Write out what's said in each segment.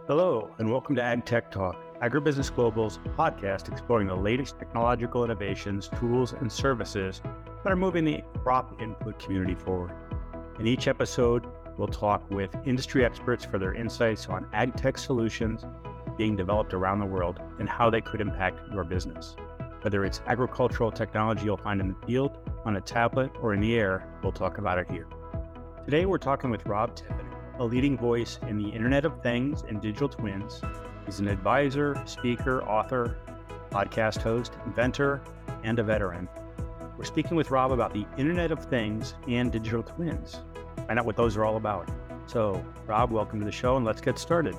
Hello, and welcome to Ag Tech Talk, Agribusiness Global's podcast exploring the latest technological innovations, tools, and services that are moving the crop input community forward. In each episode, we'll talk with industry experts for their insights on ag tech solutions being developed around the world and how they could impact your business. Whether it's agricultural technology you'll find in the field, on a tablet, or in the air, we'll talk about it here. Today, we're talking with Rob Tiffany, a leading voice in the Internet of Things and digital twins. He's an advisor, speaker, author, podcast host, inventor, and a veteran. We're speaking with Rob about the Internet of Things and digital twins. Find out what those are all about. So, Rob, welcome to the show, and let's get started.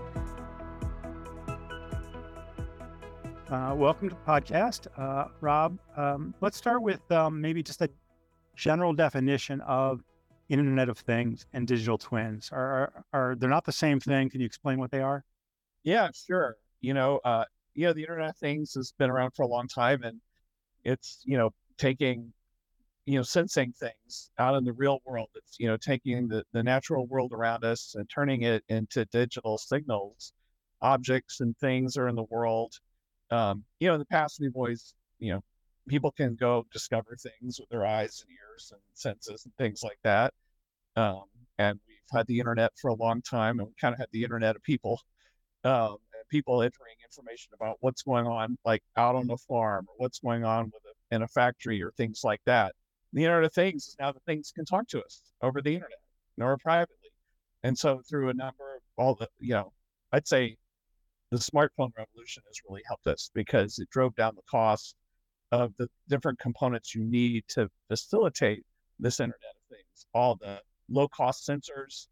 Welcome to the podcast. Rob, let's start with maybe just a general definition of Internet of Things and digital twins. Are they're not the same thing? Can you explain what they are? Yeah, sure. The Internet of Things has been around for a long time, and it's, taking, sensing things out in the real world. It's, taking the natural world around us and turning it into digital signals. Objects and things are in the world. In the past, we've always, people can go discover things with their eyes and ears and senses and things like that. And we've had the internet for a long time, and we kind of had the internet of people, and people entering information about what's going on, like out on the farm, or what's going on in a factory, or things like that. The Internet of Things is now that things can talk to us over the internet or privately. And so through a number of all the, I'd say the smartphone revolution has really helped us because it drove down the cost of the different components you need to facilitate this Internet of Things. All the low-cost sensors,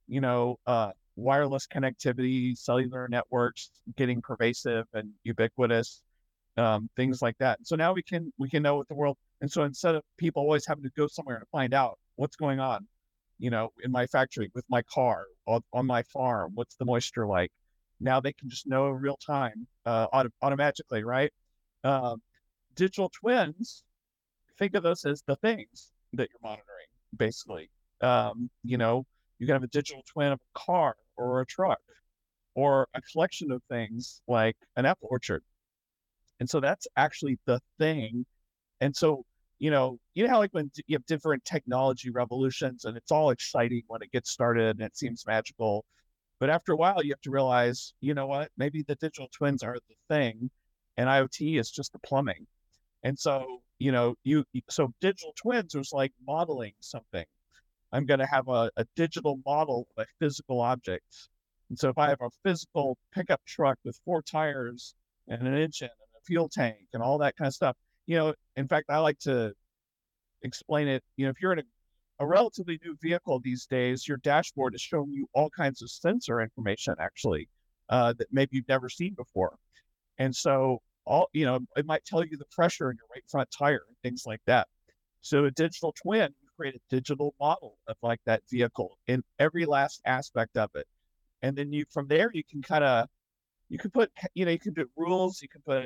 wireless connectivity, cellular networks getting pervasive and ubiquitous, things like that. And so now we can know what the world. And so instead of people always having to go somewhere to find out what's going on, in my factory, with my car, on my farm, what's the moisture like? Now they can just know in real time, automatically, right? Digital twins, think of those as the things that you're monitoring, basically. You can have a digital twin of a car or a truck or a collection of things like an apple orchard. And so that's actually the thing. And so, how like when you have different technology revolutions and it's all exciting when it gets started and it seems magical. But after a while, you have to realize, what, maybe the digital twins are the thing and IoT is just the plumbing. And so, so digital twins was like modeling something. I'm going to have a digital model of a physical object. And so if I have a physical pickup truck with 4 tires and an engine and a fuel tank and all that kind of stuff, in fact, I like to explain it, if you're in a relatively new vehicle these days, your dashboard is showing you all kinds of sensor information, actually, that maybe you've never seen before. And so it might tell you the pressure in your right front tire and things like that. So a digital twin, you create a digital model of like that vehicle in every last aspect of it. And then from there, you can put, you can do rules, you can put,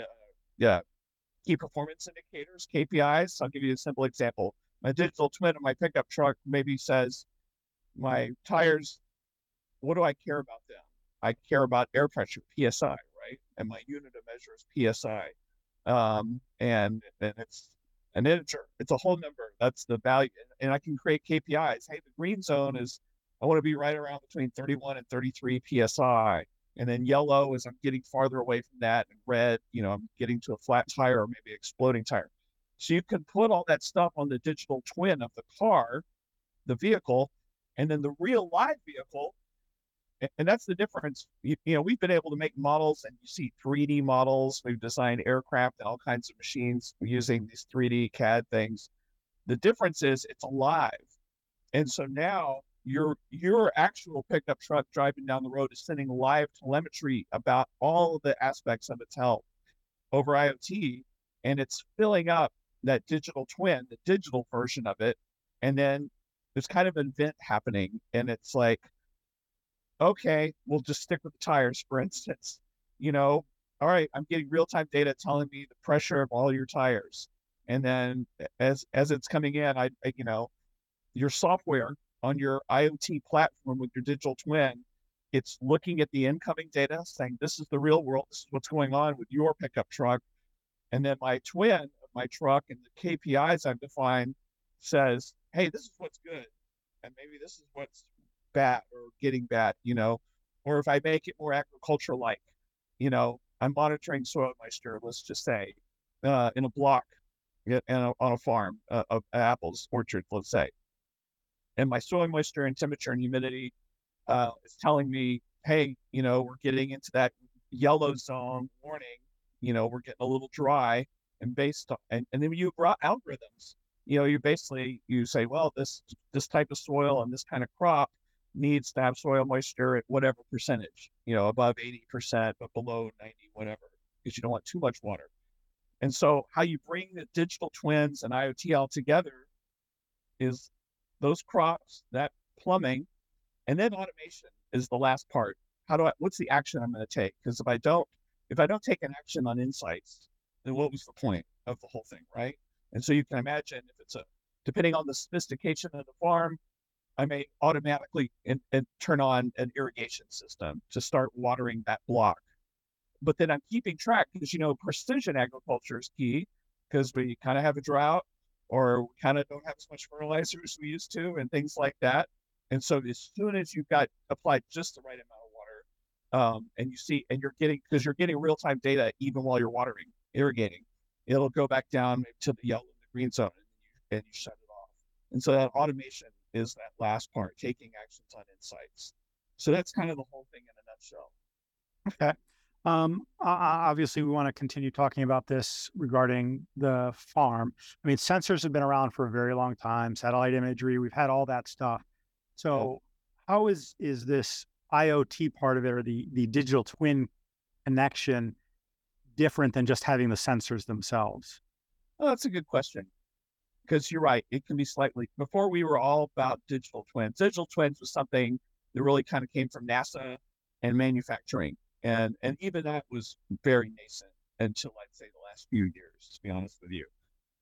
key performance indicators, KPIs. I'll give you a simple example. My digital twin of my pickup truck maybe says, my tires, what do I care about them? I care about air pressure, PSI, right? And my unit of measure is PSI. And it's an integer. It's a whole number. That's the value. And I can create KPIs. Hey, the green zone is, I want to be right around between 31 and 33 PSI. And then yellow is I'm getting farther away from that. And red, I'm getting to a flat tire or maybe exploding tire. So you can put all that stuff on the digital twin of the car, the vehicle, and then the real live vehicle. And that's the difference. We've been able to make models, and you see 3D models. We've designed aircraft and all kinds of machines using these 3D CAD things. The difference is it's alive. And so now your actual pickup truck driving down the road is sending live telemetry about all of the aspects of its health over IoT, and it's filling up that digital twin, the digital version of it. And then there's kind of an event happening, and it's like, okay, we'll just stick with the tires, for instance. All right, I'm getting real-time data telling me the pressure of all your tires. And then as it's coming in, your software on your IoT platform with your digital twin It's looking at the incoming data, saying, this is the real world. This is what's going on with your pickup truck. And then my twin of my truck and the KPIs I've defined says, hey, this is what's good. And maybe this is what's bad or getting bad, or if I make it more agriculture like, I'm monitoring soil moisture, let's just say, in a block on a farm of apples orchard, let's say. And my soil moisture and temperature and humidity is telling me, hey, we're getting into that yellow zone warning, we're getting a little dry, and based on, and then you brought algorithms, you say, well, this type of soil and this kind of crop needs to have soil moisture at whatever percentage, above 80%, but below 90, whatever, because you don't want too much water. And so how you bring the digital twins and IoT all together is those crops, that plumbing, and then automation is the last part. What's the action I'm going to take? Because if I don't take an action on insights, then what was the point of the whole thing, right? And so you can imagine if depending on the sophistication of the farm, I may automatically and turn on an irrigation system to start watering that block. But then I'm keeping track because, precision agriculture is key because we kind of have a drought or we kind of don't have as much fertilizer as we used to and things like that. And so as soon as you've got applied just the right amount of water, and you're getting real-time data even while you're irrigating, it'll go back down to the yellow and the green zone and you shut it off. And so that automation is that last part, taking actions on insights. So that's kind of the whole thing in a nutshell. Okay. Obviously, we want to continue talking about this regarding the farm. I mean, sensors have been around for a very long time, satellite imagery, we've had all that stuff. So how is this IoT part of it, or the digital twin connection, different than just having the sensors themselves? Oh, that's a good question. Because you're right, it can be before we were all about digital twins. Digital twins was something that really kind of came from NASA and manufacturing. And even that was very nascent until I'd say the last few years, to be honest with you.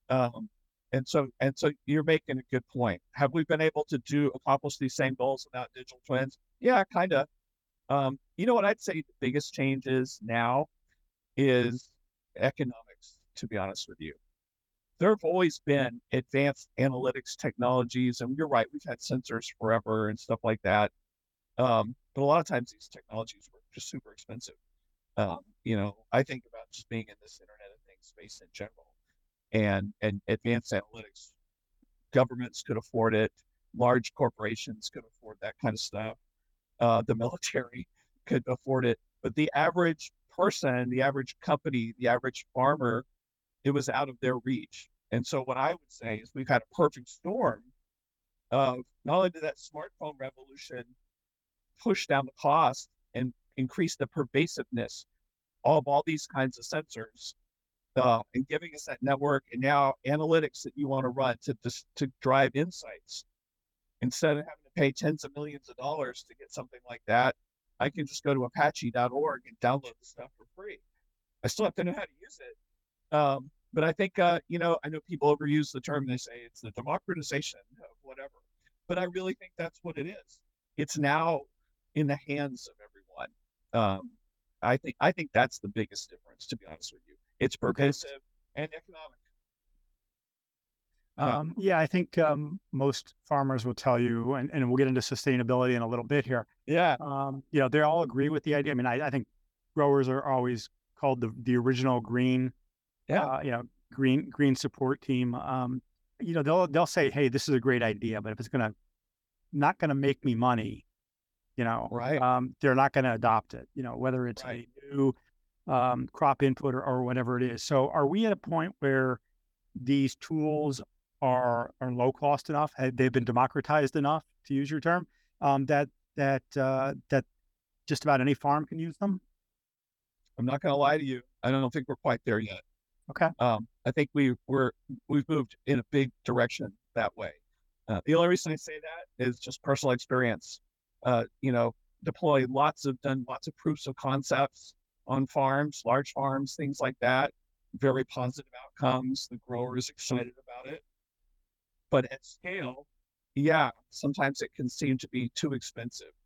And so you're making a good point. Have we been able to accomplish these same goals without digital twins? Yeah, kind of. What I'd say the biggest changes now is economics, to be honest with you. There have always been advanced analytics technologies, and you're right, we've had sensors forever and stuff like that. But a lot of times these technologies were just super expensive. I think about just being in this Internet of Things space in general, and advanced analytics. Governments could afford it. Large corporations could afford that kind of stuff. The military could afford it. But the average person, the average company, the average farmer, it was out of their reach. And so what I would say is we've had a perfect storm of not only did that smartphone revolution push down the cost and increase the pervasiveness of all these kinds of sensors, and giving us that network and now analytics that you want to run to drive insights. Instead of having to pay tens of millions of dollars to get something like that, I can just go to apache.org and download the stuff for free. I still have to know how to use it. But I think, I know people overuse the term. They say it's the democratization of whatever. But I really think that's what it is. It's now in the hands of everyone. I think that's the biggest difference, to be honest with you. It's pervasive and economic. I think most farmers will tell you, and we'll get into sustainability in a little bit here. Yeah. They all agree with the idea. I mean, I think growers are always called the original green, green support team. They'll say, hey, this is a great idea, but if it's not gonna make me money, right. They're not gonna adopt it. Whether it's a new crop input or whatever it is. So, are we at a point where these tools are low cost enough? They've been democratized enough, to use your term, that just about any farm can use them? I'm not going to lie to you. I don't think we're quite there yet. Okay. I think we've moved in a big direction that way. The only reason I say that is just personal experience. Done lots of proofs of concepts on farms, large farms, things like that. Very positive outcomes. The grower is excited about it. But at scale, sometimes it can seem to be too expensive.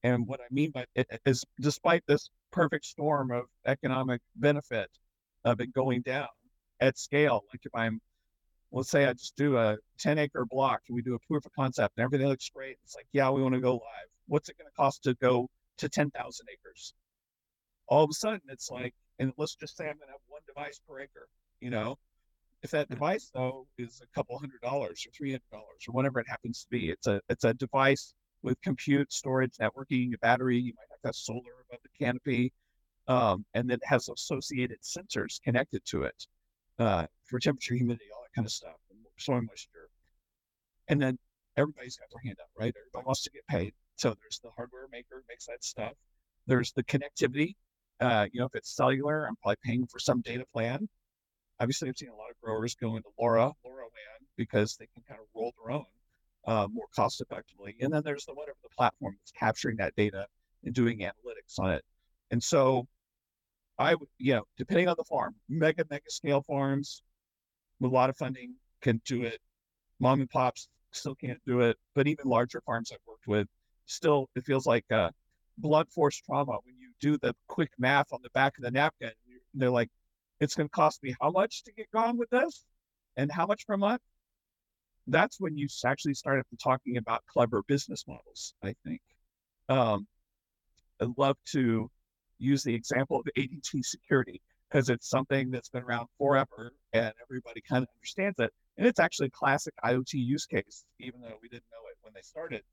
And what I mean by it is, despite this perfect storm of economic benefit of it going down at scale, like if let's say I just do a 10-acre block and we do a proof of concept and everything looks great. It's like, yeah, we want to go live. What's it going to cost to go to 10,000 acres? All of a sudden, it's like, and let's just say I'm going to have one device per acre. If that device though is a couple $100 or $300 or whatever it happens to be, it's a device with compute, storage, networking, a battery. You might have solar above the canopy, and then it has associated sensors connected to it for temperature, humidity, all that kind of stuff, and soil moisture. And then everybody's got their hand up, right? Everybody wants to get paid. So there's the hardware maker makes that stuff. There's the connectivity. If it's cellular, I'm probably paying for some data plan. Obviously, I've seen a lot of growers go into LoRaWAN because they can kind of roll their own more cost effectively. And then there's whatever the platform that's capturing that data and doing analytics on it. And so I would, depending on the farm, mega scale farms with a lot of funding can do it. Mom and pops still can't do it, but even larger farms I've worked with, still it feels like blunt force trauma when you do the quick math on the back of the napkin. They're like, it's going to cost me how much to get going with this, and how much per month. That's when you actually start talking about clever business models. I think I'd love to use the example of ADT security because it's something that's been around forever and everybody kind of understands it. And it's actually a classic IoT use case, even though we didn't know it when they started.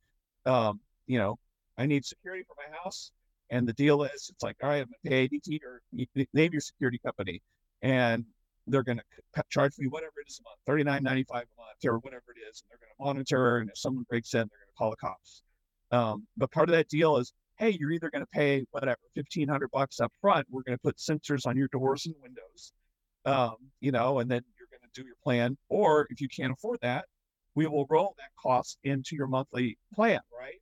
I need security for my house. And the deal is, it's like, all right, I'm going to pay ADT, or name your security company. And they're going to charge me whatever it is a month, $39.95 a month, or whatever it is. And they're going to monitor. And if someone breaks in, they're going to call the cops. But part of that deal is, hey, you're either going to pay whatever, $1,500 up front. We're going to put sensors on your doors and windows, and then you're going to do your plan. Or if you can't afford that, we will roll that cost into your monthly plan, right?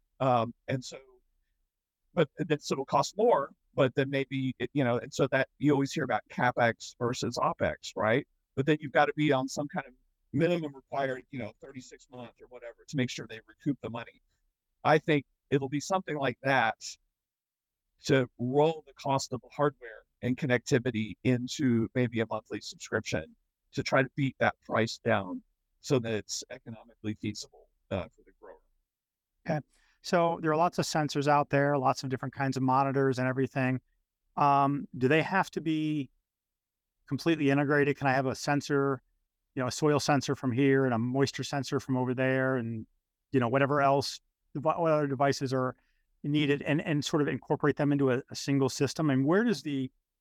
But it'll cost more, but then maybe, and so that you always hear about CapEx versus OpEx, right? But then you've got to be on some kind of minimum required, 36 months or whatever to make sure they recoup the money. I think it'll be something like that to roll the cost of the hardware and connectivity into maybe a monthly subscription to try to beat that price down so that it's economically feasible for the grower. Okay. So there are lots of sensors out there, lots of different kinds of monitors and everything. Do they have to be completely integrated? Can I have a sensor, a soil sensor from here and a moisture sensor from over there, and whatever else, what other devices are needed, and sort of incorporate them into a single system? And where does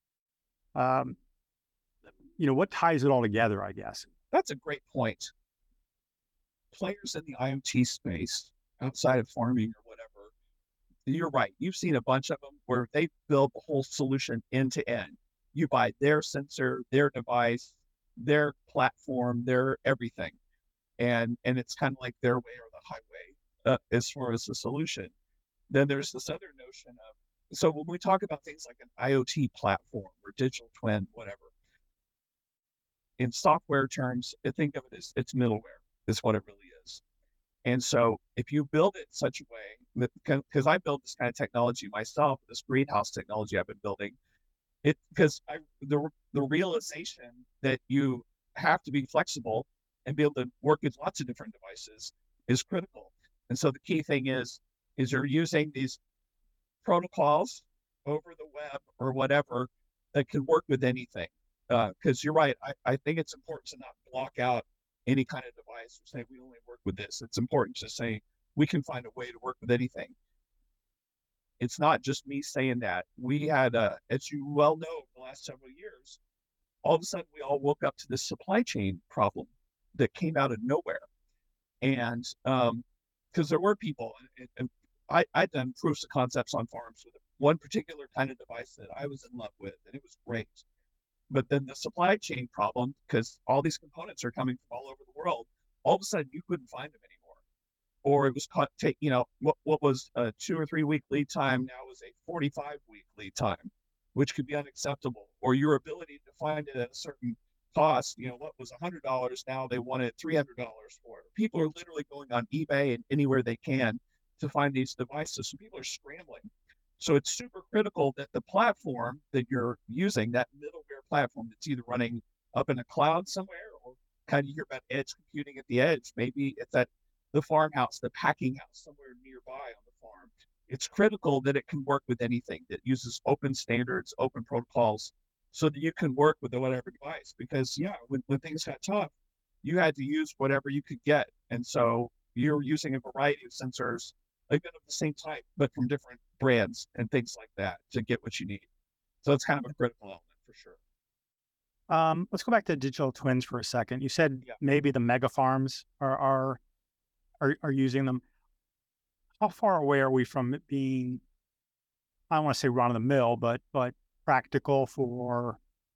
what ties it all together, I guess? That's a great point. Players in the IoT space outside of farming or whatever, you're right. You've seen a bunch of them where they build the whole solution end to end. You buy their sensor, their device, their platform, their everything. And it's kind of like their way or the highway as far as the solution. Then there's this other notion of, so when we talk about things like an IoT platform or digital twin, whatever, in software terms, think of it as it's middleware is what it really is. And so if you build it in such a way, because I built this kind of technology myself, this greenhouse technology I've been building, because the realization that you have to be flexible and be able to work with lots of different devices is critical. And so the key thing is you're using these protocols over the web or whatever that can work with anything. Because you're right, I think it's important to not block out any kind of device or say we only work with this. It's important to say we can find a way to work with anything. It's not just me saying that. We had, as you well know, over the last several years, all of a sudden we all woke up to this supply chain problem that came out of nowhere. And because there were people, and I'd done proofs of concepts on farms with one particular kind of device that I was in love with, and it was great. But then the supply chain problem, because all these components are coming from all over the world, all of a sudden you couldn't find them anymore. Or it was what was a 2 or 3 week lead time now is a 45-week lead time, which could be unacceptable. Or your ability to find it at a certain cost, what was $100, now they want it $300 for it. People are literally going on eBay and anywhere they can to find these devices. So people are scrambling. So it's super critical that the platform that you're using, that middleware platform that's either running up in a cloud somewhere, or kind of you hear about edge computing at the edge. Maybe it's at the farmhouse, the packing house somewhere nearby on the farm. It's critical that it can work with anything that uses open standards, open protocols, so that you can work with whatever device. Because when things got tough, you had to use whatever you could get. And so you're using a variety of sensors, like of the same type, but from different brands and things like that to get what you need. So it's kind of a critical element for sure. Let's go back to digital twins for a second. You said Yeah. maybe the mega farms are using them. How far away are we from it being, I don't want to say run of the mill, but practical for,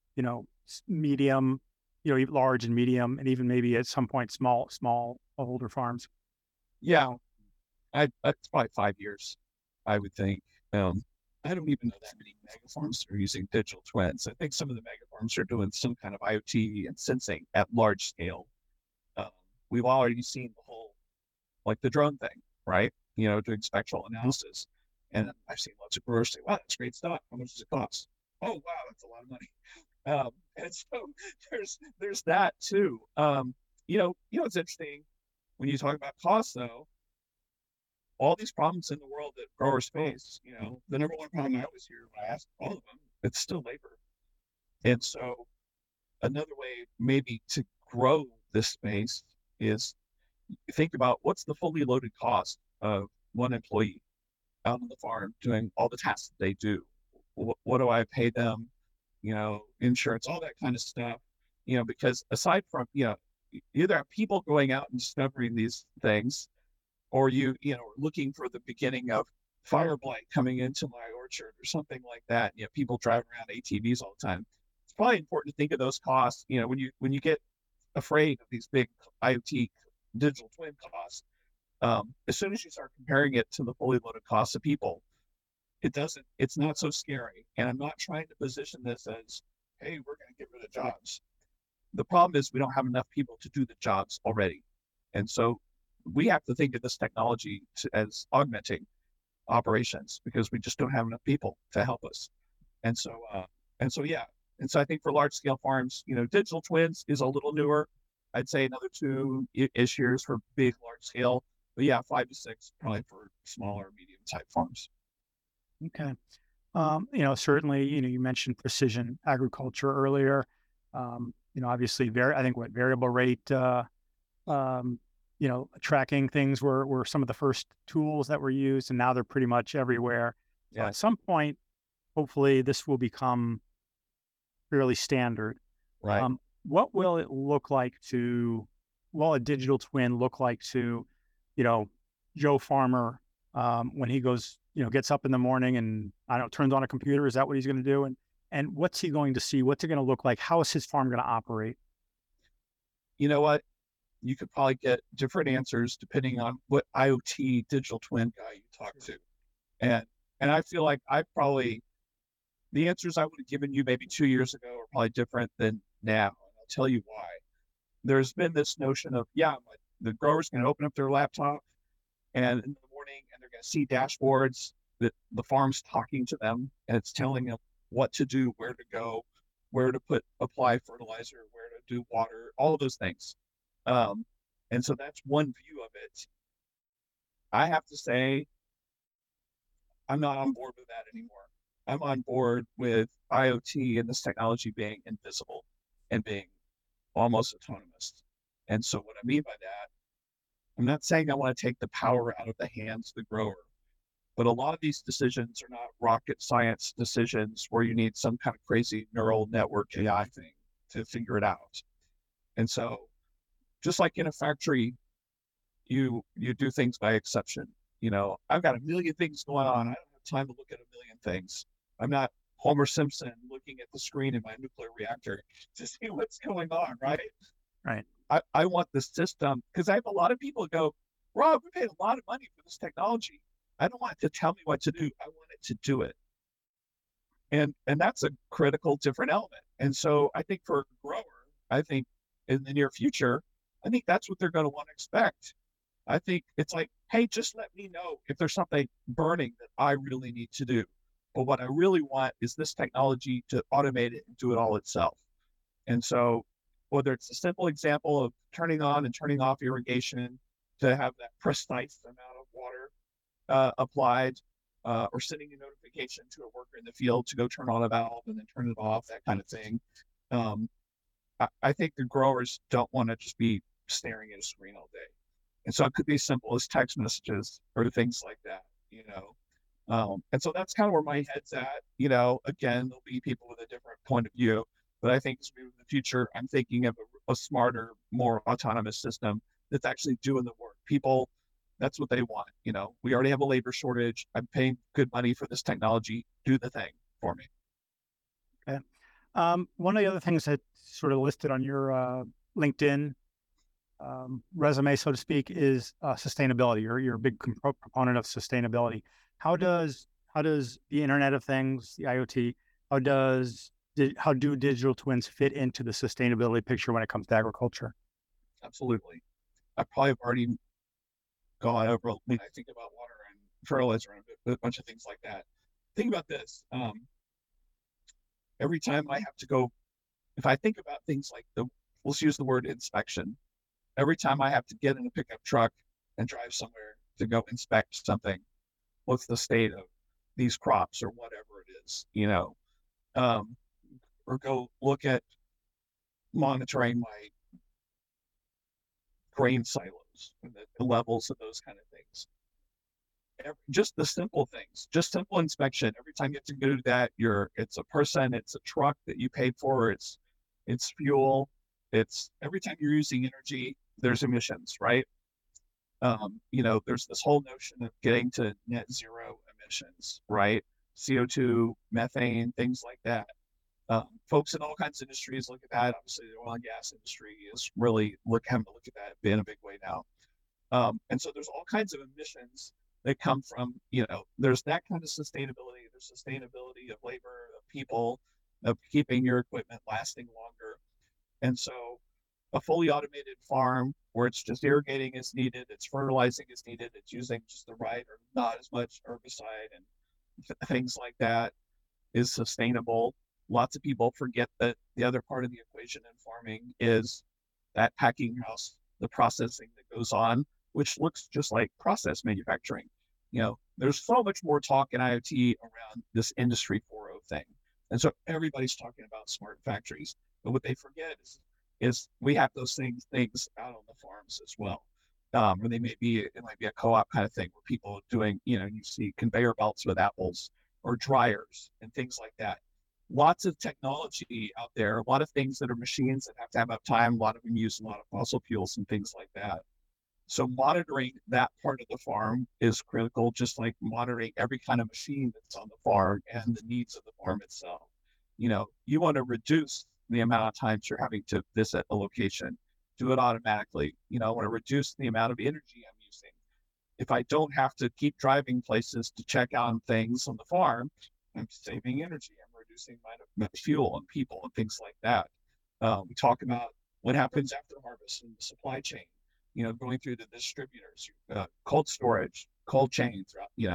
medium, large and medium, and even maybe at some point small older farms? Yeah, that's probably 5 years, I would think. I don't even know that many mega farms are using digital twins. I think some of the mega farms are doing some kind of IoT and sensing at large scale. We've already seen the whole, like the drone thing, right? Doing spectral analysis. And I've seen lots of growers say, wow, that's great stuff. How much does it cost? Oh, wow, that's a lot of money. And so there's that too. It's interesting when you talk about cost, though. All these problems in the world that growers face, the number one problem I always hear when I ask all of them, it's still labor. And so another way maybe to grow this space is think about what's the fully loaded cost of one employee out on the farm doing all the tasks that they do. What do I pay them? Insurance, all that kind of stuff. Because aside from, you either have people going out and discovering these things, or looking for the beginning of fire blight coming into my orchard or something like that. People driving around ATVs all the time. It's probably important to think of those costs. When you get afraid of these big IoT digital twin costs, as soon as you start comparing it to the fully loaded costs of people, it's not so scary. And I'm not trying to position this as, hey, we're going to get rid of jobs. The problem is we don't have enough people to do the jobs already. And so we have to think of this technology as augmenting operations, because we just don't have enough people to help us. And so I think for large scale farms, digital twins is a little newer. I'd say another 2-ish years for big, large scale, but 5 to 6 probably for smaller, medium type farms. Okay. Certainly, you mentioned precision agriculture earlier. Obviously I think variable rate, tracking things were some of the first tools that were used, and now they're pretty much everywhere. So Yeah. at some point, hopefully this will become fairly standard. Right. What will a digital twin look like to, Joe Farmer, when he goes, gets up in the morning and, I don't know, turns on a computer? Is that what he's going to do? And what's he going to see? What's it going to look like? How is his farm going to operate? You know what? You could probably get different answers depending on what IoT digital twin guy you talk to. And I feel like the answers I would have given you maybe 2 years ago are probably different than now. And I'll tell you why. There's been this notion of, the grower's going to open up their laptop and in the morning, and they're going to see dashboards that the farm's talking to them, and it's telling them what to do, where to go, where to apply fertilizer, where to do water, all of those things. And so that's one view of it. I have to say, I'm not on board with that anymore. I'm on board with IoT and this technology being invisible and being almost autonomous. And so what I mean by that, I'm not saying I want to take the power out of the hands of the grower, but a lot of these decisions are not rocket science decisions where you need some kind of crazy neural network AI thing to figure it out. And so just like in a factory, you do things by exception. I've got a million things going on. I don't have time to look at a million things. I'm not Homer Simpson looking at the screen in my nuclear reactor to see what's going on, right? Right. I want the system, because I have a lot of people go, Rob, we paid a lot of money for this technology. I don't want it to tell me what to do. I want it to do it. And that's a critical different element. And so I think for a grower, I think in the near future, I think that's what they're going to want to expect. I think it's like, hey, just let me know if there's something burning that I really need to do. But what I really want is this technology to automate it and do it all itself. And so, whether it's a simple example of turning on and turning off irrigation to have that precise amount of water applied, or sending a notification to a worker in the field to go turn on a valve and then turn it off, that kind of thing. Um, I think the growers don't want to just be staring at a screen all day. And so it could be as simple as text messages or things like that. And so that's kind of where my head's at. Again, there'll be people with a different point of view, but I think as we move in the future, I'm thinking of a smarter, more autonomous system that's actually doing the work. People, that's what they want. We already have a labor shortage. I'm paying good money for this technology. Do the thing for me. Okay. One of the other things that sort of listed on your LinkedIn resume, so to speak, is sustainability. You're a big proponent of sustainability. How does the Internet of Things, the IoT, how do digital twins fit into the sustainability picture when it comes to agriculture? Absolutely. I probably have already gone over when I think about water and fertilizer and a bunch of things like that. Think about this. Every time I have to go, if I think about things like let's use the word inspection. Every time I have to get in a pickup truck and drive somewhere to go inspect something, what's the state of these crops or whatever it is, or go look at monitoring my grain silos and the levels of those kind of things. Just the simple things, just simple inspection. Every time you have to go to that, it's a person, it's a truck that you paid for, it's fuel, it's every time you're using energy, there's emissions, right? There's this whole notion of getting to net zero emissions, right? CO2, methane, things like that. Folks in all kinds of industries look at that. Obviously, the oil and gas industry is really having to look at that in a big way now. And so there's all kinds of emissions that come from, there's that kind of sustainability. There's sustainability of labor, of people, of keeping your equipment lasting longer. And so a fully automated farm where it's just irrigating as needed, it's fertilizing as needed, it's using just the right or not as much herbicide and things like that is sustainable. Lots of people forget that the other part of the equation in farming is that packing house, the processing that goes on, which looks just like process manufacturing. There's so much more talk in IoT around this Industry 4.0 thing. And so everybody's talking about smart factories. But what they forget is we have those things out on the farms as well. Or it might be a co-op kind of thing where people are doing, you see conveyor belts with apples or dryers and things like that. Lots of technology out there, a lot of things that are machines that have to have uptime. A lot of them use a lot of fossil fuels and things like that. So monitoring that part of the farm is critical, just like monitoring every kind of machine that's on the farm and the needs of the farm itself. You want to reduce the amount of times you're having to visit a location, do it automatically. I want to reduce the amount of energy I'm using. If I don't have to keep driving places to check on things on the farm, I'm saving energy. I'm reducing my fuel and people and things like that. We talk about what happens after harvest in the supply chain, going through the distributors, cold storage, cold chain,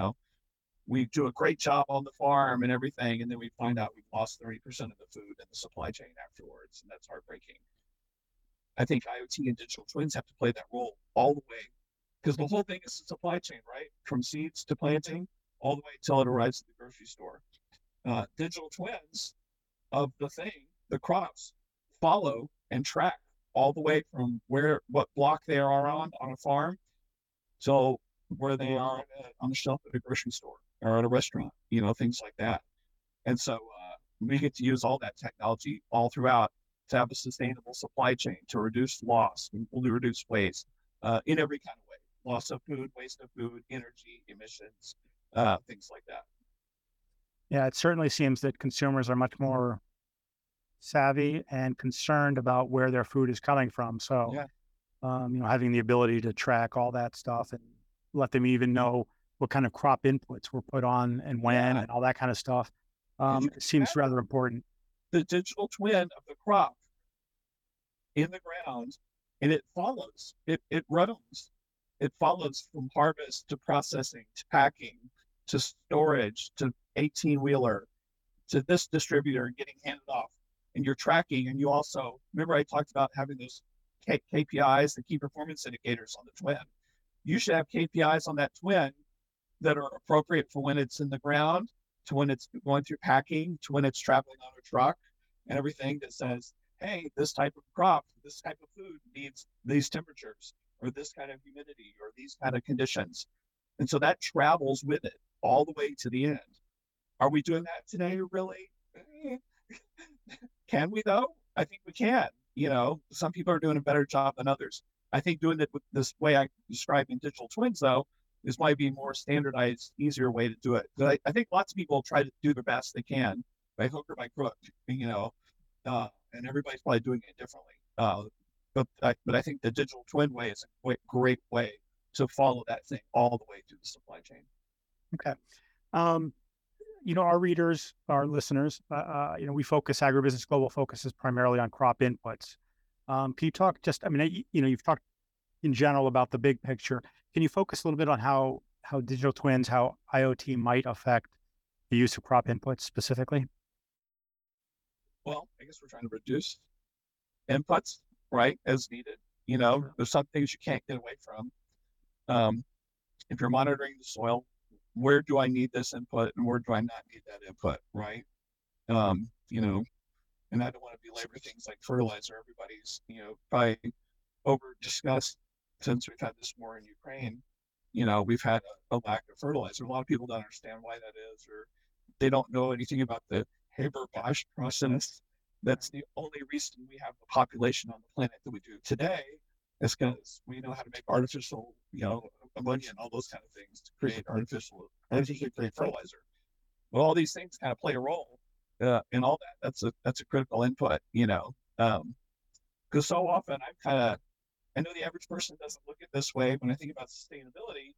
we do a great job on the farm and everything, and then we find out we've lost 30% of the food in the supply chain afterwards, and that's heartbreaking. I think IoT and digital twins have to play that role all the way, because the whole thing is the supply chain, right? From seeds to planting, all the way until it arrives at the grocery store. Digital twins of the crops, follow and track all the way from what block they are on a farm, so where they are on the shelf at a grocery store or at a restaurant, things like that. And so we get to use all that technology all throughout to have a sustainable supply chain, to reduce loss, and reduce waste in every kind of way. Loss of food, waste of food, energy, emissions, things like that. Yeah, it certainly seems that consumers are much more savvy and concerned about where their food is coming from. So, Yeah. Having the ability to track all that stuff and let them even know what kind of crop inputs were put on and when and all that kind of stuff seems rather important. The digital twin of the crop in the ground, and it follows, it runs it follows from harvest to processing to packing to storage to 18-wheeler to this distributor and getting handed off. And you're tracking, and you also remember I talked about having those KPIs, the key performance indicators on the twin. You should have KPIs on that twin that are appropriate for when it's in the ground, to when it's going through packing, to when it's traveling on a truck, and everything that says, hey, this type of crop, this type of food needs these temperatures, or this kind of humidity, or these kind of conditions. And so that travels with it all the way to the end. Are we doing that today, really? Can we, though? I think we can. Some people are doing a better job than others. I think doing it with this way I describe in digital twins, though, is might be more standardized, easier way to do it. But I think lots of people try to do the best they can by hook or by crook, and everybody's probably doing it differently. But I think the digital twin way is a great way to follow that thing all the way through the supply chain. Okay. Our readers, our listeners, we focus, Agribusiness Global focuses primarily on crop inputs. Can you talk you've talked in general about the big picture. Can you focus a little bit on how digital twins, how IoT might affect the use of crop inputs specifically? Well, I guess we're trying to reduce inputs, right, as needed. There's some things you can't get away from. If you're monitoring the soil, where do I need this input and where do I not need that input, right? And I don't want to belabor things like fertilizer. Everybody's, probably over discussed since we've had this war in Ukraine. We've had a lack of fertilizer. A lot of people don't understand why that is, or they don't know anything about the Haber-Bosch process. That's the only reason we have the population on the planet that we do today, is because we know how to make artificial, ammonia and all those kind of things to create artificially create fertilizer. Well, all these things kind of play a role in all that. That's a critical input, because so often I know the average person doesn't look at it this way. When I think about sustainability,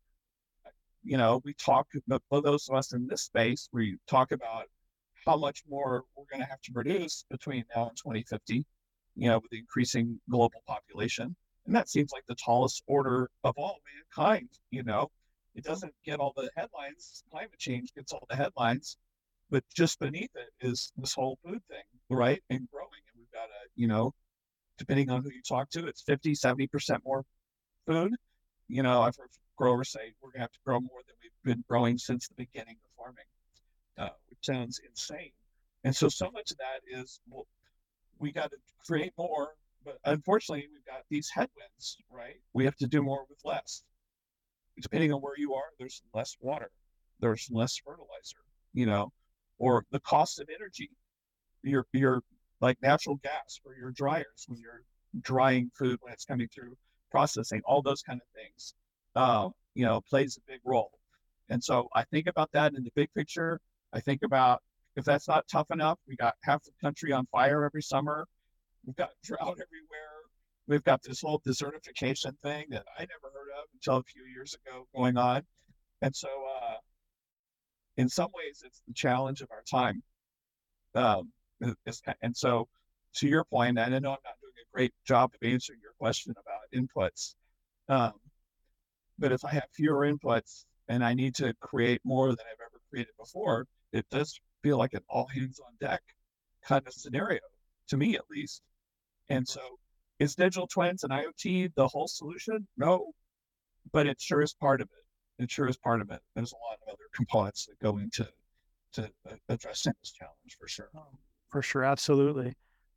we talk about, those of us in this space, we talk about how much more we're going to have to produce between now and 2050, with the increasing global population. And that seems like the tallest order of all mankind. It doesn't get all the headlines. Climate change gets all the headlines, but just beneath it is this whole food thing, right? And growing. And we've got depending on who you talk to, it's 50, 70% more food. I've heard growers say we're going to have to grow more than we've been growing since the beginning of farming, which sounds insane. And so much of that is, well, we got to create more, but unfortunately we've got these headwinds, right? We have to do more with less. Depending on where you are, there's less water, there's less fertilizer, or the cost of energy. You're like natural gas for your dryers when you're drying food when it's coming through processing, all those kind of things, plays a big role. And so I think about that in the big picture. I think about, if that's not tough enough, we got half the country on fire every summer. We've got drought everywhere. We've got this whole desertification thing that I never heard of until a few years ago going on. And so in some ways, it's the challenge of our time. And so to your point, and I know I'm not doing a great job of answering your question about inputs, but if I have fewer inputs and I need to create more than I've ever created before, it does feel like an all hands on deck kind of scenario, to me at least. And so is digital twins and IoT the whole solution? No, but it sure is part of it. There's a lot of other components that go into addressing this challenge for sure. For sure, absolutely.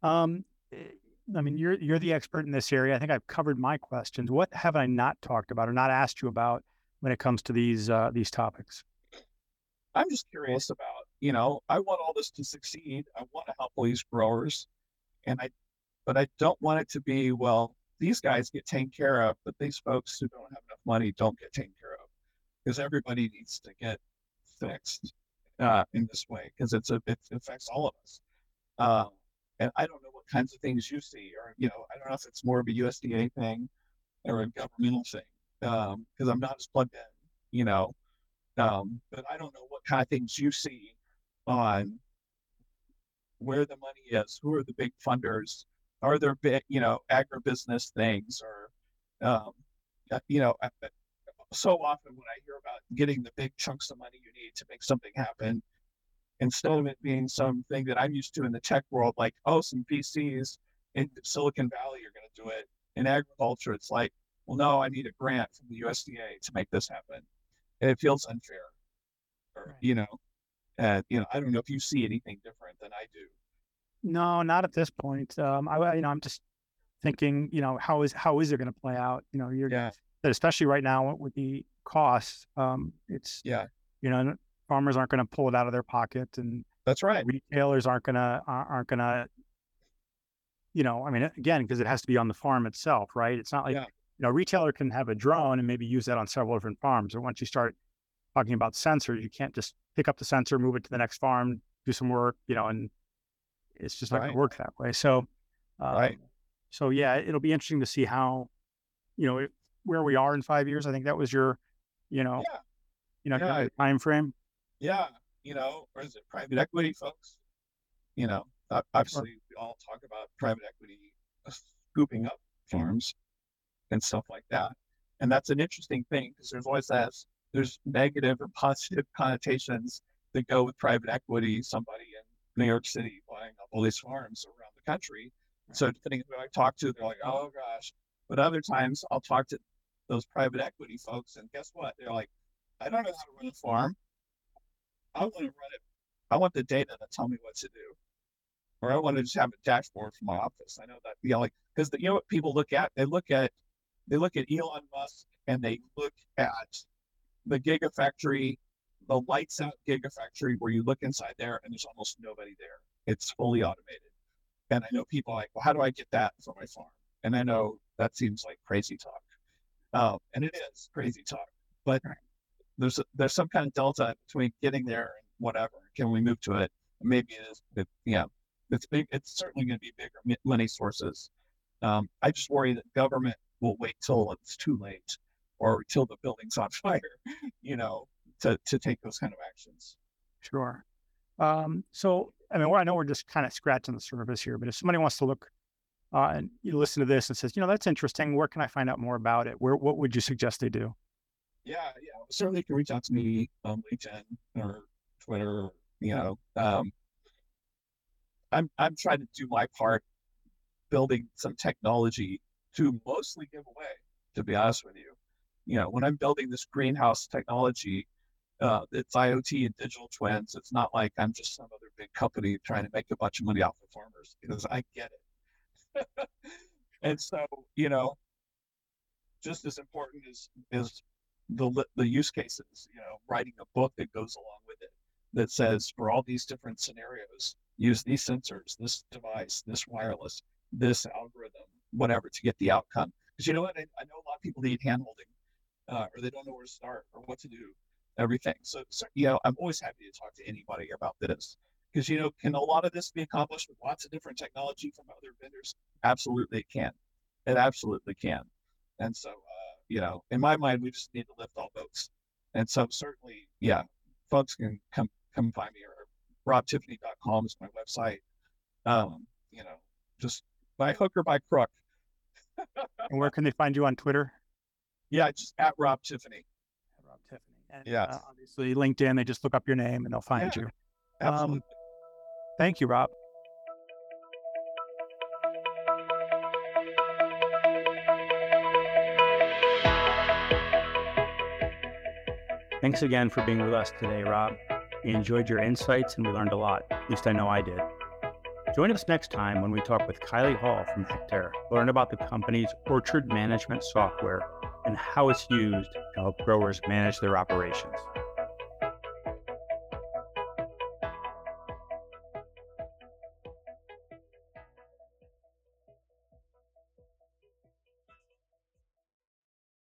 You're the expert in this area. I think I've covered my questions. What have I not talked about or not asked you about when it comes to these topics? I'm just curious about, I want all this to succeed. I want to help all these growers, but I don't want it to be, well, these guys get taken care of, but these folks who don't have enough money don't get taken care of, because everybody needs to get fixed in this way, because it affects all of us. And I don't know what kinds of things you see, or, I don't know if it's more of a USDA thing or a governmental thing, because I'm not as plugged in, but I don't know what kind of things you see on where the money is, who are the big funders, are there big, agribusiness things, or so often when I hear about getting the big chunks of money you need to make something happen, instead of it being something that I'm used to in the tech world, like, oh, some VCs in Silicon Valley are going to do it. In agriculture, it's like, well, no, I need a grant from the USDA to make this happen. And it feels unfair. Or, Right. I don't know if you see anything different than I do. No, not at this point. I'm just thinking, how is it going to play out? Yeah. Especially right now with the costs, it's, Yeah. farmers aren't going to pull it out of their pocket, and That's right. retailers aren't gonna, again, because it has to be on the farm itself, right? It's not like, Yeah. a retailer can have a drone and maybe use that on several different farms. Or once you start talking about sensors, you can't just pick up the sensor, move it to the next farm, do some work, and it's just not going Right. to work that way. So, Right. um, so yeah, it'll be interesting to see how, where we are in 5 years. I think that was your, you know, Yeah. kind of Yeah. the time frame. Yeah. Or is it private equity folks? Sure. Obviously we all talk about private equity scooping up farms and stuff like that. And that's an interesting thing because there's negative and positive connotations that go with private equity, somebody in New York City buying up all these farms around the country. So depending on who I talk to, they're like, oh gosh. But other times I'll talk to those private equity folks and guess what? They're like, I don't know how to run a farm. I want to run it. I want the data to tell me what to do. Or I want to just have a dashboard for my office. I know that, because what people look at? They look at Elon Musk and they look at the Gigafactory, the lights out Gigafactory where you look inside there and there's almost nobody there. It's fully automated. And I know people are like, well, how do I get that for my farm? And I know that seems like crazy talk. And it is crazy talk, but there's some kind of delta between getting there and whatever. Can we move to it? Maybe it is, it's big. It's certainly going to be bigger money sources. I just worry that government will wait till it's too late or till the building's on fire, to take those kind of actions. Sure. So, I know we're just kind of scratching the surface here, but if somebody wants to look and you listen to this and says, that's interesting, where can I find out more about it? What would you suggest they do? Yeah. Certainly you can reach out to me on LinkedIn or Twitter. I'm trying to do my part building some technology to mostly give away, to be honest with you. When I'm building this greenhouse technology, it's IoT and digital twins. It's not like I'm just some other big company trying to make a bunch of money off the farmers, because I get it. And so, just as important is the use cases, writing a book that goes along with it that says for all these different scenarios, use these sensors, this device, this wireless, this algorithm, whatever, to get the outcome. Because you know what? I know a lot of people need handholding, or they don't know where to start or what to do, everything. So I'm always happy to talk to anybody about this. Because, can a lot of this be accomplished with lots of different technology from other vendors? Absolutely it can. It absolutely can. And so, in my mind, we just need to lift all boats. And so certainly, folks can come find me, or robtiffany.com is my website. Um, just by hook or by crook. And where can they find you on Twitter? Yeah, just at Rob Tiffany. Rob Tiffany. And Yeah. obviously LinkedIn, they just look up your name and they'll find you. Absolutely. Thank you, Rob. Thanks again for being with us today, Rob. We enjoyed your insights and we learned a lot. At least I know I did. Join us next time when we talk with Kylie Hall from Hectare, learn about the company's orchard management software and how it's used to help growers manage their operations.